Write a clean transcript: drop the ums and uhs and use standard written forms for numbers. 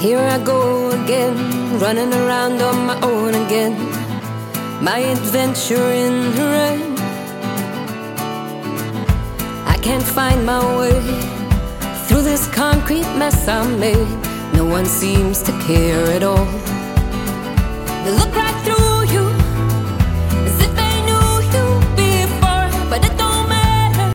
Here I go again, running around on my own again. My adventure in the rain. I can't find my way through this concrete mess I made. No one seems to care at all.